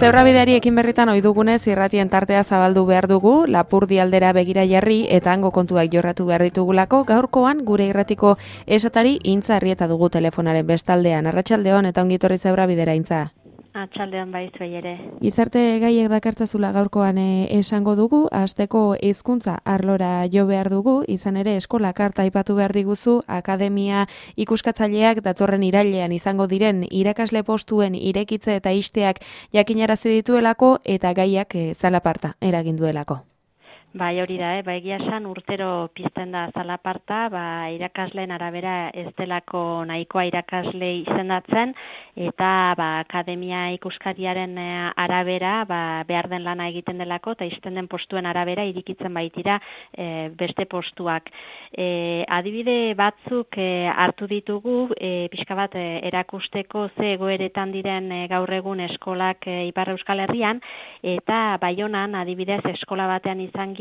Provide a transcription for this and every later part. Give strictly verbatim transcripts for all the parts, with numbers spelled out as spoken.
Zebrabideari ekin berritan ohi dugunez irratien tartea zabaldu behar dugu, Lapurdi aldera begira jarri eta hango kontuak jorratu behar ditugulako, gaurkoan gure irratiko esatari Intza Arrieta dugu telefonaren bestaldean. Arratsaldeon eta ongi etorri Zebrabidera, Intza. Atxaldean bai zuei ere. Gizarte gaiek dakartzazula gaurkoan e, esango dugu, hasteko hezkuntza arlora jo behar dugu, izan ere eskola karta aipatu behar diguzu, akademia ikuskatzaileak datorren irailean izango diren irakasle postuen irekitze eta isteak jakinarazi dituelako eta gaiak e, zalaparta eragin duelako. Bai, hori da, eh? Ba, egia esan urtero pizten da zalaparta, ba, irakasleen arabera ez delako nahikoa irakasle izendatzen, eta ba, akademia ikuskariaren arabera ba, behar den lana egiten delako, eta izten den postuen arabera irikitzen baitira e, beste postuak. E, adibide batzuk e, hartu ditugu, e, pixka bat e, erakusteko ze egoeretan diren e, gaur egun eskolak e, Ipar Euskal Herrian, eta Baionan adibidez eskola batean izan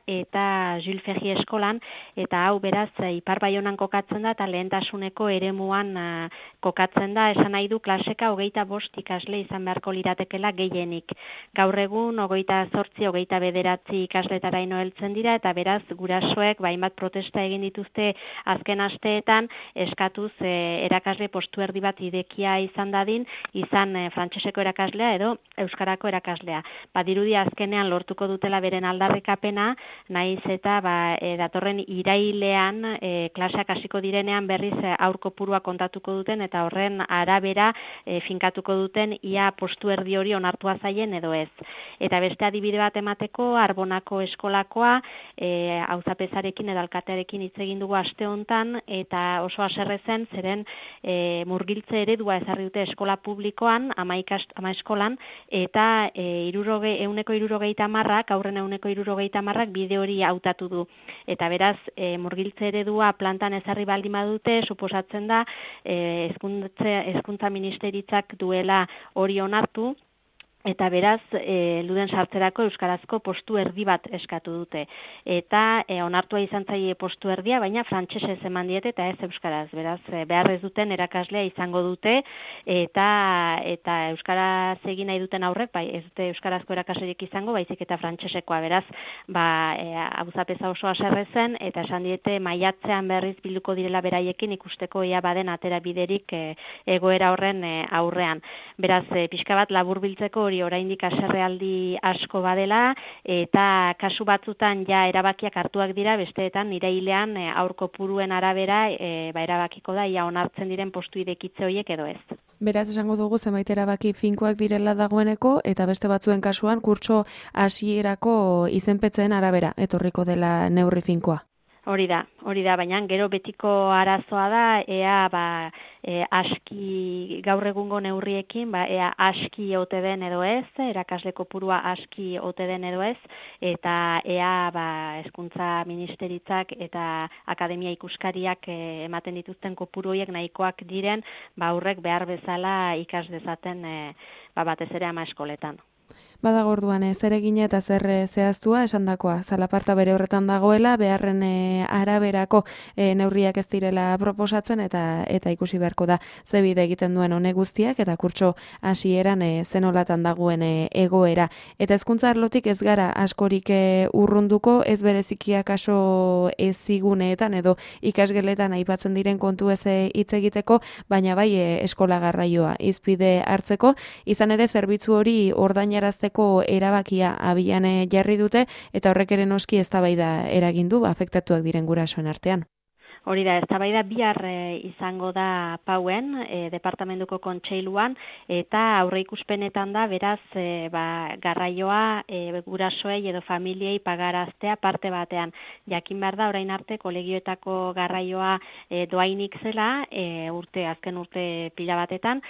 eta Jules Ferry eskolan, eta hau beraz Ipar Baionan kokatzen da eta lehentasuneko eremuan uh, kokatzen da, esan nahi du klaseka hogeita bost ikasle izan beharko liratekela gehienik. Gaur egun hogeita zortzi, hogeita bederatzi ikasletaraino heltzen dira, eta beraz gurasoek bainbat protesta egin dituzte azken asteetan, eskatuz eh, erakasle postu erdi bat irekia izan dadin, izan eh, frantseseko erakaslea edo euskarako erakaslea. Badirudi azkenean lortuko dutela beren aldarrikapen naiz eta ba, e, datorren irailean e, klaseak hasiko direnean berriz e, aur kopurua kontatuko duten eta horren arabera e, finkatuko duten ia postu erdi hori onartua zaien edo ez. Eta beste adibide bat emateko Arbonako eskolakoa e, auzapezarekin edo alkatearekin hitz egin dugu aste hontan eta oso haserre zen zeren e, murgiltze eredua ezarri dute eskola publikoan ama, ikast, ama eskolan eta e, iruroge, euneko irurogeita marrak, aurren euneko irurogeita marrak bide hori hautatu du. Eta beraz, e, murgiltze eredua plantan ezarri baldin badute, suposatzen da, e, hezkuntza, hezkuntza ministeritzak duela hori onartu, eta beraz, e, luden sartzerako euskarazko postu erdi bat eskatu dute. Eta e, onartua izan zaie postu erdia, baina frantsesez eman diete eta ez euskaraz. Beraz, e, behar ez duten erakaslea izango dute, eta eta euskaraz egin nahi duten aurrek, bai, ez dute euskarazko erakaslerik izango, baizik eta frantsesekoa. Beraz, ba, e, abuzapeza oso haserre zen, eta esan diete maiatzean berriz bilduko direla beraiekin ikusteko ia baden atera biderik e, egoera horren e, aurrean. Beraz, e, pixka bat laburbiltzeko oraindik haserrealdi asko badela eta kasu batzutan ja erabakiak hartuak dira, besteetan irailean e, aur kopuruen arabera e, ba, erabakiko da ia onartzen diren postu irekitze horiek edo ez. Beraz esango dugu zenbait erabaki finkoak direla dagoeneko eta beste batzuen kasuan kurtso hasierako izenpetzen arabera etorriko dela neurri finkoa. Hori da, hori da, baina gero betiko arazoa da, ea ba, e, aski gaur egungo neurriekin, ba, ea aski ote den edo ez, erakasle kopurua aski ote den edo ez, eta ea ba, hezkuntza ministeritzak eta akademia ikuskariak e, ematen dituzten kopuru horiek nahikoak diren, ba, aurrek behar bezala ikas dezaten e, ba, batez ere ama eskoletan. Badago orduan zer egina eta zer zehaztua esandakoa. Zalaparta bere horretan dagoela, beharren e, araberako e, neurriak ez direla proposatzen eta eta ikusi beharko da ze bide egiten duen honek guztiak eta kurtso hasieran e, zenolatan dagoen e, egoera. Eta hezkuntza arlotik ez gara askorik e, urrunduko, ez bereziki akaso eziguneetan edo ikasgeletan aipatzen diren kontu ez hitz egiteko, baina bai e, eskola garraioa hizpide hartzeko, izan ere zerbitzu hori ordainarazteko erabakia abian jarri dute eta horrek ere noski eztabaida eragin du afektatuak diren gurasoen artean. Hori da, eztabaida bihar e, izango da pauen, e, departamentuko kontseiluan, eta aurreikuspenetan da, beraz, e, ba, garraioa e, gurasoei edo familiei pagaraztea parte batean. Jakin behar da, orain arte, kolegioetako garraioa e, doainik zela, e, urte, azken urte pila batetan,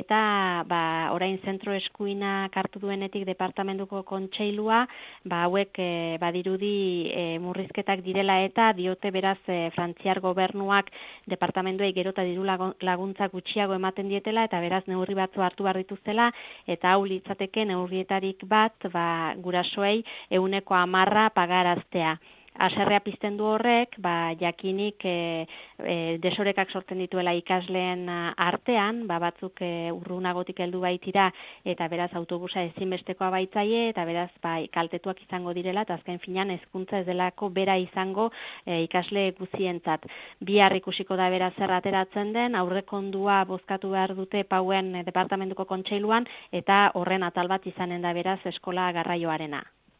eta ba, orain zentro eskuinak hartu duenetik departamentuko kontseilua, ba, hauek e, badirudi e, murrizketak direla eta diote beraz e, Frantziar gobernuak departamentuei gero eta diru laguntza gutxiago ematen dietela eta beraz neurri batzu hartu behar dituztela eta hau litzateke neurrietarik bat ba, gurasoei ehuneko hamarra pagaraztea. haserrea pizten du horrek, ba, jakinik e, e, desorekak sortzen dituela ikasleen artean, ba, batzuk e, urrunagotik heldu baitira, eta beraz autobusa ezinbestekoa baitzaie, eta beraz ba, kaltetuak izango direla, eta azken finean hezkuntza ez delako bera izango e, ikasle guzientzat. Bihar ikusiko da beraz zer ateratzen den, aurrekondua bozkatu behar dute pauen e, departamentuko kontseiluan, eta horren atal bat izanen da beraz eskola garraioarena.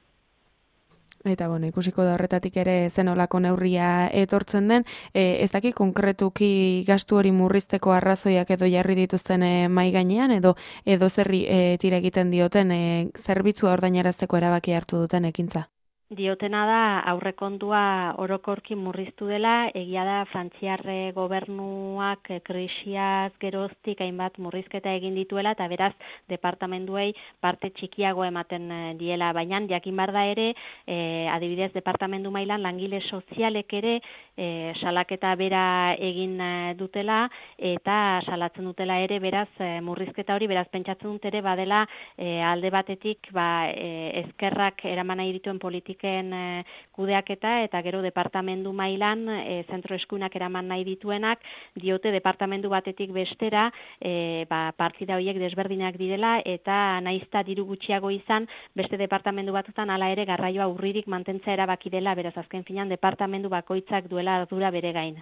Eta bueno, ikusiko da horretatik ere zenolako neurria etortzen den, e, ez daki konkretuki gastu hori murrizteko arrazoiak edo jarri dituzten e, mai gainean, edo edo zerri e, tira egiten dioten e, zerbitzua ordainarazteko erabaki hartu duten ekintza. Diotena da aurrekondua orokorki murriztu dela, egia da Frantziarre gobernuak krisiaz geroztik hainbat murrizketa egin dituela, eta beraz departamenduei parte txikiago ematen diela, baina jakin bar da ere, e, adibidez departamendu mailan langile sozialek ere e, salaketa bera egin dutela, eta salatzen dutela ere beraz e, murrizketa hori, beraz pentsatzen dut ere badela e, alde batetik ba, e, ezkerrak eraman nahi dituen politika kudeaketa eta gero departamendu mailan e, zentro eskuinak eraman nahi dituenak diote departamendu batetik bestera e, ba, partida horiek desberdinak direla eta naizta diru gutxiago izan beste departamendu batutan hala ere garraioa urririk mantentzea erabaki dela, beraz azken finean departamendu bakoitzak duela ardura bere gain.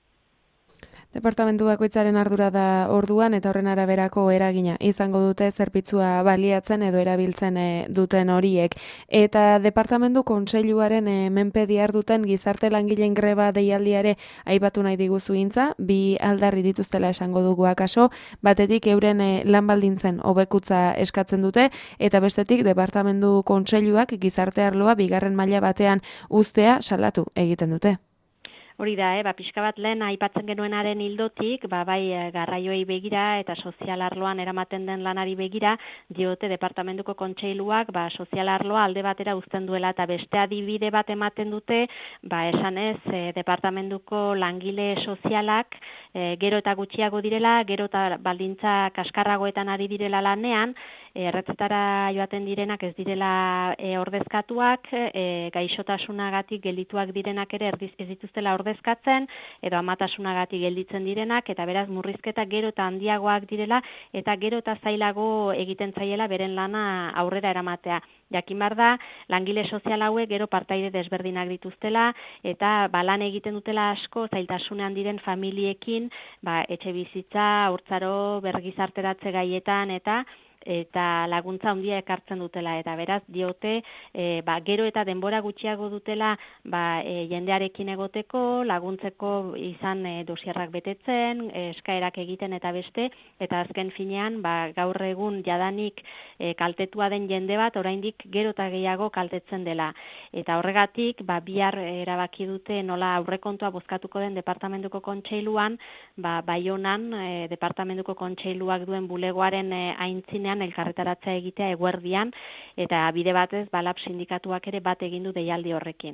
Departamentu bakoitzaren ardura da orduan eta horren araberako eragina izango dute zerbitzua baliatzen edo erabiltzen e, duten horiek. Eta departamentu kontseiluaren e, menpe diharduten gizarte langileen greba deialdiare aipatu nahi diguzu intza, bi aldarri dituztela esango dugu akaso, batetik euren e, lan baldintzen hobekutza eskatzen dute eta bestetik departamentu kontseiluak gizarte arloa bigarren maila batean uztea salatu egiten dute. Hori da, eh, ba, pixka bat lehen aipatzen genuenaren hildotik, ba, bai garraioei begira eta sozial arloan eramaten den lanari begira, diote departamentuko kontseiluak ba, sozial arloa alde batera uzten duela eta beste adibide bat ematen dute, ba, esanez, eh, departamentuko langile sozialak eh, gero eta gutxiago direla, gero eta baldintza kaskarragoetan ari direla lanean, erretzetara joaten direnak ez direla e, ordezkatuak, e, gaixotasunagatik geldituak direnak ere erdiz, ez dituztela ordezkatzen, edo amatasunagatik gelditzen direnak, eta beraz murrizketa gero eta handiagoak direla, eta gero eta zailago egiten zaiela beren lana aurrera eramatea. Jakin bar da, langile sozial hauek gero partaide desberdinak dituztela, eta ba, lan egiten dutela asko, zailtasunean diren familiekin, ba, etxe bizitza, haurtzaro, bergizarteratze gaietan, eta eta laguntza handia ekartzen dutela, eta beraz diote e, ba, gero eta denbora gutxiago dutela ba, e, jendearekin egoteko, laguntzeko izan e, dosierrak betetzen, e, eskaerak egiten eta beste, eta azken finean ba, gaur egun jadanik e, kaltetua den jende bat oraindik gero eta gehiago kaltetzen dela. Eta horregatik ba, bihar erabaki dute nola aurrekontua bozkatuko den departamentuko kontseiluan, ba, Baionan e, departamentuko kontseiluak duen bulegoaren e, aintzinean elkarretaratza egitea eguerdian, eta bide batez balap sindikatuak ere bat egin du deialdi horrekin.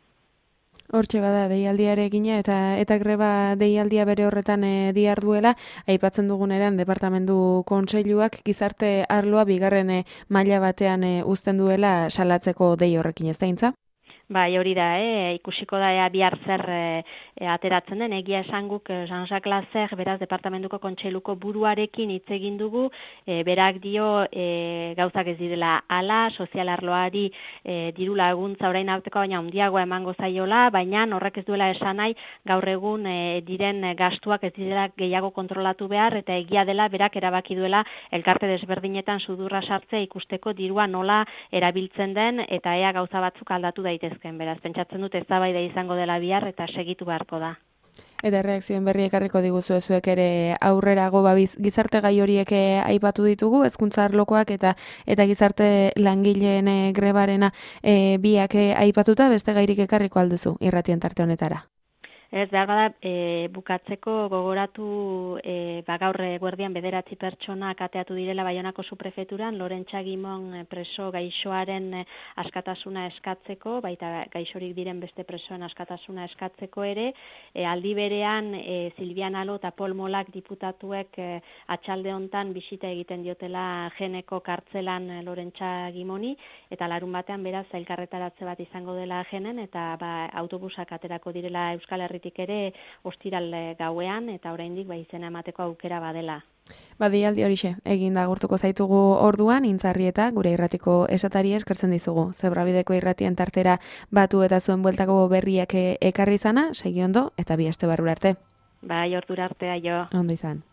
Hortxe bada deialdiare egina eta eta greba deialdia bere horretan e, diharduela, aipatzen duguneran departamentu kontseiluak gizarte arloa bigarren e, maila batean e, uzten duela salatzeko dei horrekin, ez da intza? Bai, hori da, eh? Ikusiko da ea bihar zer e, e, ateratzen den, egia esan guk Jean-Jacques Lasser, beraz departamentuko kontseiluko buruarekin hitz egin dugu, e, berak dio e, gauzak ez direla ala, sozial arloari e, diru laguntza orain arteko baina handiagoa emango zaiola, baina horrek ez duela esan nahi gaur egun e, diren gastuak ez direla gehiago kontrolatu behar, eta egia dela berak erabaki duela elkarte desberdinetan sudurra sartzea ikusteko dirua nola erabiltzen den, eta ea gauza batzuk aldatu daitezke. Beraz, pentsatzen dut eztabaida izango dela bihar eta segitu beharko da. Eta erreakzioen berri ekarriko diguzu ezuek ere aurrerago babiz gizarte gai horiek aipatu ditugu, hezkuntza arlokoak eta eta gizarte langileen grebarena e, biak aipatuta, beste gairik ekarriko alduzu irratien tarte honetara. Ez, behar bada, e, bukatzeko gogoratu e, ba, gaur eguerdian bederatzi pertsona kateatu direla Baionako suprefeturan, Lorentza Gimon preso gaixoaren e, askatasuna eskatzeko, baita gaixorik diren beste presoen askatasuna eskatzeko ere, e, aldi berean e, Silvian Alo eta Pol Molak diputatuek e, atxalde hontan bisita egiten diotela Geneko kartzelan e, Lorentza Gimoni, eta larun batean beraz elkarretaratze bat izango dela Genen, eta ba, autobusak aterako direla Euskal Herritik ere ostiral gauean, eta oraindik ba, izena emateko aukera badela. Badialdi horixe, egin da gurtuko zaitugu orduan, Intzarri eta gure irratiko esatari eskertzen dizugu. Zebrabideko irratien tartera batu eta zuen bueltako berriak ekarri izana, segi ondo, eta bi aste barrura arte. Bai, ordura arte, aio. Ondo izan.